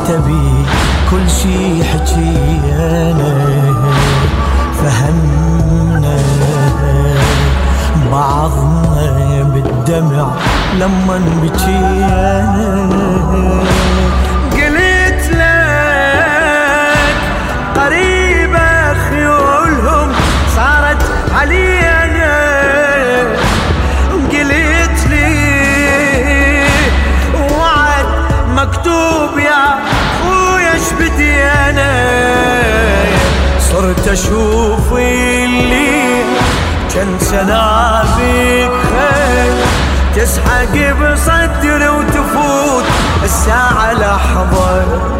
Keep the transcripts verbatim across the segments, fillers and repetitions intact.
تبي كل شي حكينا فهمنا بعضنا بالدمع لما بكينا. قلت لك قريبة خيولهم صارت علينا، قلت لي وعد مكتوب يا خويا شبدي انا. صرت اشوف اللي كان سنابك خير تسحق بصدر وتفوت الساعة لحظة.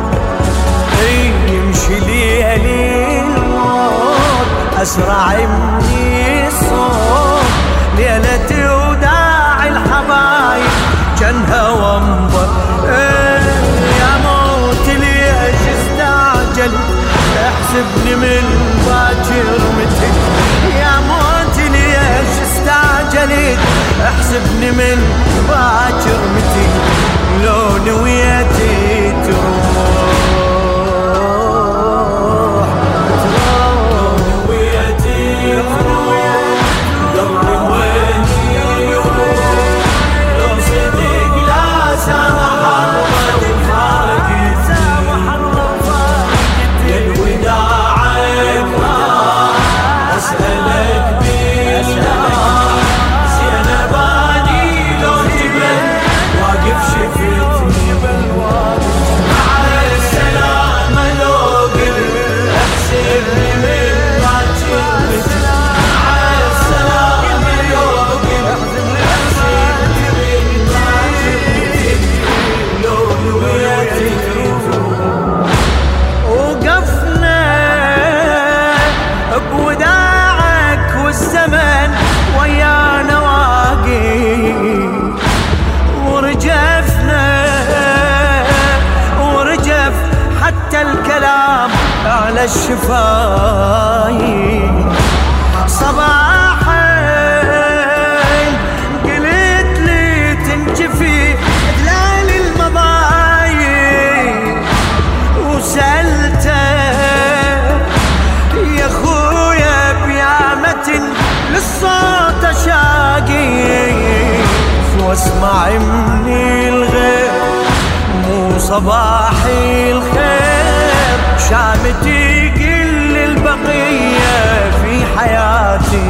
يمشي ليالي الموت أسرع مني الصوت، ليلتي وداعي الحبايب جنها وانظر. يا موت ليش استعجل احسبني من باكر متى، يا موت ليش استعجلت احسبني من باكر متى، لو نويتي تروح لو نويتي تروح قلبي وين يروح، لو صدق لا سامح الله وفارقتني يا الوداعك أسألك بالله زينباني لو جبل واقف شفتني مع السلامة لو قلت احسبني من باكر مع السلامة لو قلت احسبني من باكر لو نويتي وقفنا بوداعك والزمن ويانا واقف، ورجفنا ورجف حتى الكلام على الشفايف. صباحا قلت لي تنجفي دلال المضايق، وسألته يا خويا بيامة للصوت اشاقي، واسمع مني الغير مو صباحي الخير، شامتي قل البقية في حياتي،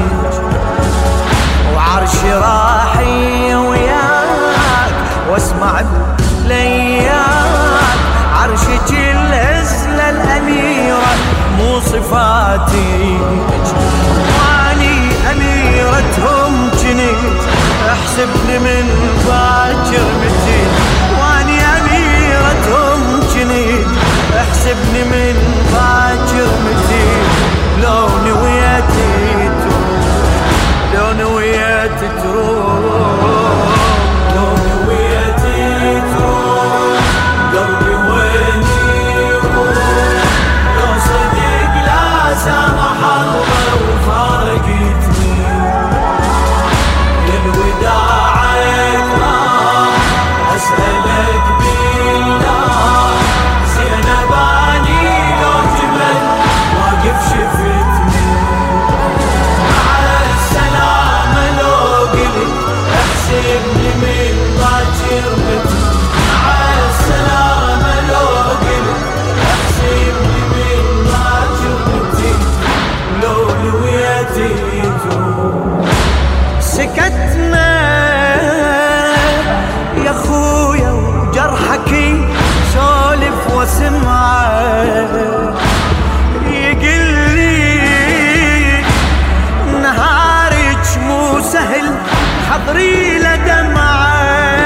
وعرشي راحي وياك واسمع بلياك، عرشك الهزلة الأميرة مو صفاتي، واني أميرتهم جنيت احسبني من باكر متى، واني أميرتهم جنيت احسبني من باكر متى، لو نويتي تروح لو نويتي تروح لو نويتي تروح قلبي وين يروح، لو صدق لا سامح الله وفارقتني يا الوداعك أسألك بالله زينباني لو جبل واقف شفتني مع السلامة لو قلت احسبني من باكر متى، مع السلامة لو قلت احسبني من باكر متى، لو نويتي تروح. سكتنا يا خويا وجرحك سولف واسمعه، يقلي نهارك مو سهل حضري لدمعه،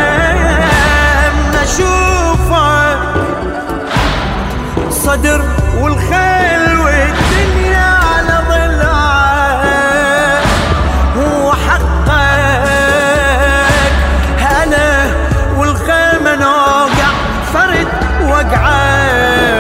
نشوفه صدر والخيل والدنيا على ضلعه، وحقك انا والخيمة نوقع فرد وقعه،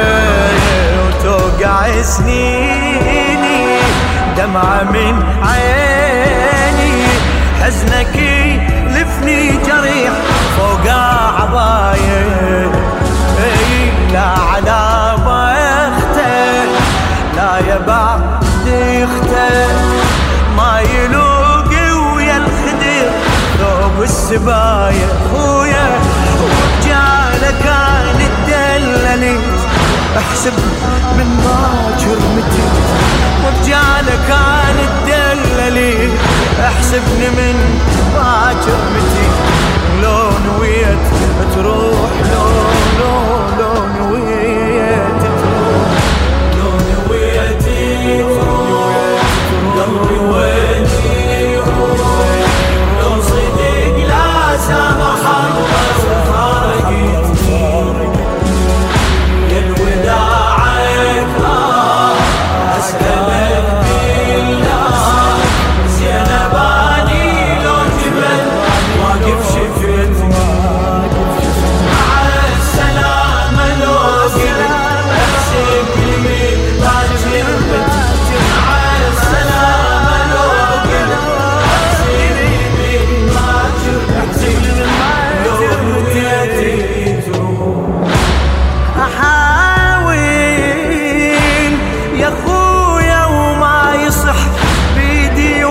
وتوقع سنيني دمعة من عيني، حزنك يلفني جريح فوق عباية. لا على بخته لا يا بعد اخته ما يلوق ويا الخدر ثوب السبايا خويا ورجاله كان الدللي احسب من باكر متي ورجاله كان الدللي احسبني من باكر متي لو نويت تروح لو لو لو نويت تروح لو نويت تروح قلبي وين يروح لو صدق لا سامح الله فارقتني يا الوداعك أسألك بالله زينباني لو جبل واقف شفتني مع السلامة لو قلت أحسب لي ما جربت مع السلامة لو قلت أحسب لي ما جربت لو نويت تروح أحاول يا خويا وما يصح بيدي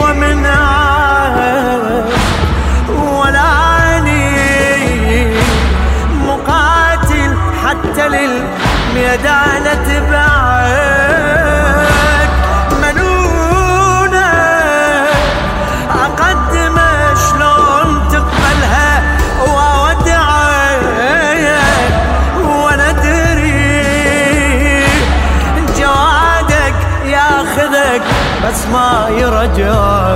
ومنعك ولاني مقاتل حتى للميدان تبعك منونة أقدم شلون تقبلها وأودعك وأنا أدري جوادك ياخذك بس ما يرجعك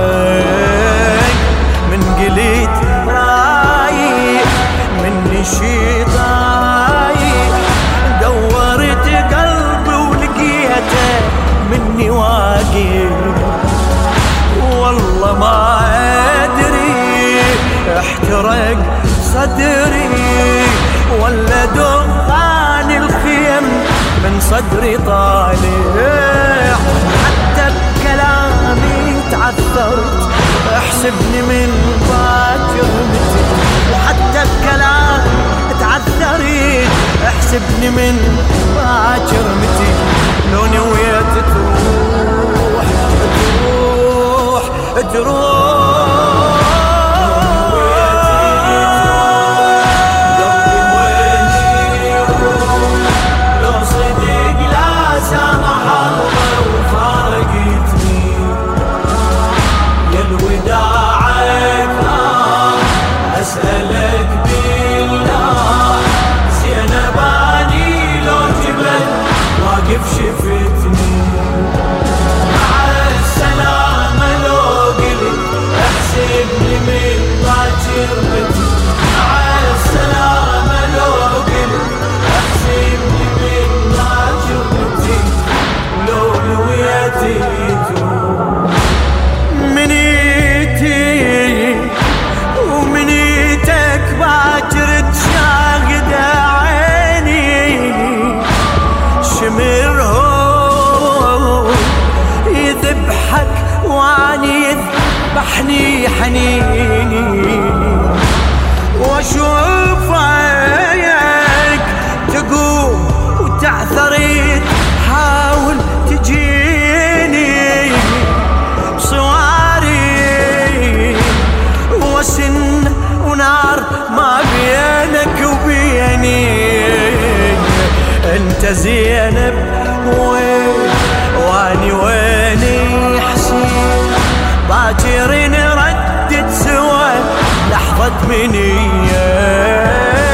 من قليت رايح من نشيط رايح دورت قلبي ولقيته مني واقف والله ما أدري احترق صدري ولا دخان الخيم من صدري طالع حتى بكلامي تعثرت احسبني من باكر متي وحتى بكلامي تعثرت احسبني من باكر متي لو نويت تروح تروح تروح أسألك بالله زينباني لو جبل واقف شفتني مع السلامة لو قلت احسبني من باكر متي مع السلامة لو قلت احسبني من باكر متي لو نويت تروح منيتي ومنيتك باكر تشاهد عيني شمر هو يذبحك واني يذبحني حنيني واشوفك تقوم وتعثريت حاول تجيني بصواري وسن ونار ما بينك وبيني انت زينب وين واني ويني حسين باكر نردد سوا لحظة منية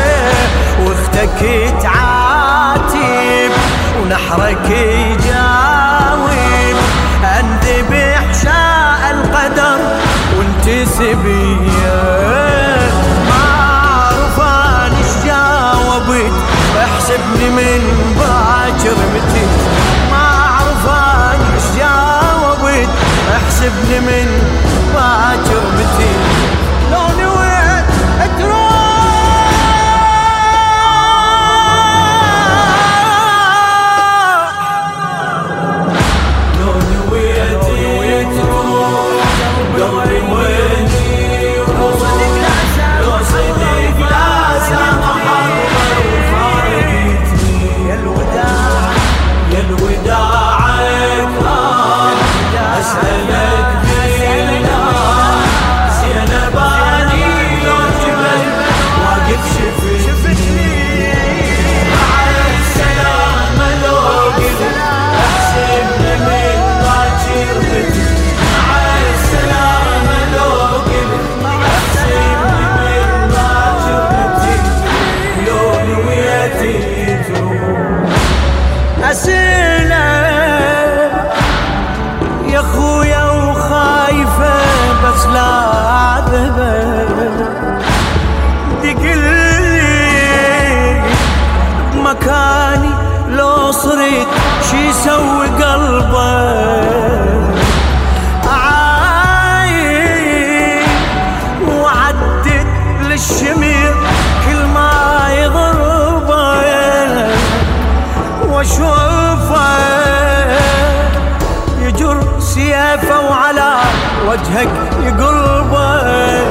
واختك تعاتب ونحرك يجاوب انذبح شاء القدر وانت سبيه ما اعرف انا ايش جاوبت احسبني من باكر متي ما اعرف انا ايش جاوبت احسبني من باكر متي لو نويت تروح لو نويت تروح قلبي وين يروح لو صدق لا سامح الله فارقتني يا خويا وخايفة بس لا عذبه دقلي بمكاني لو صرت شي يسوي قلبه عايش وعدت للشمير كل ما يضربه واشوفه يجر سيافه وعلى وجهك يقلبه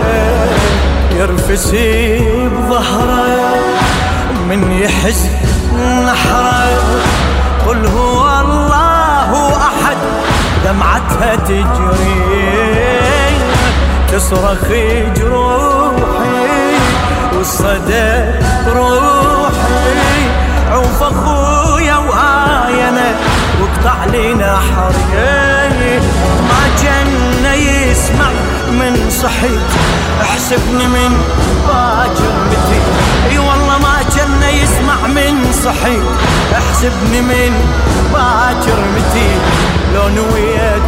يرفسي بظهره من يحس نحره قل هو الله أحد دمعتها تجري تصرخ جروحي والصدى روحي عوف أخويا وآينا واقطع لنا حري ما جنة يسمع من صحيت احسبني من باكر متي اي والله ما جنة يسمع من صحيت احسبني من باكر متي لو نويت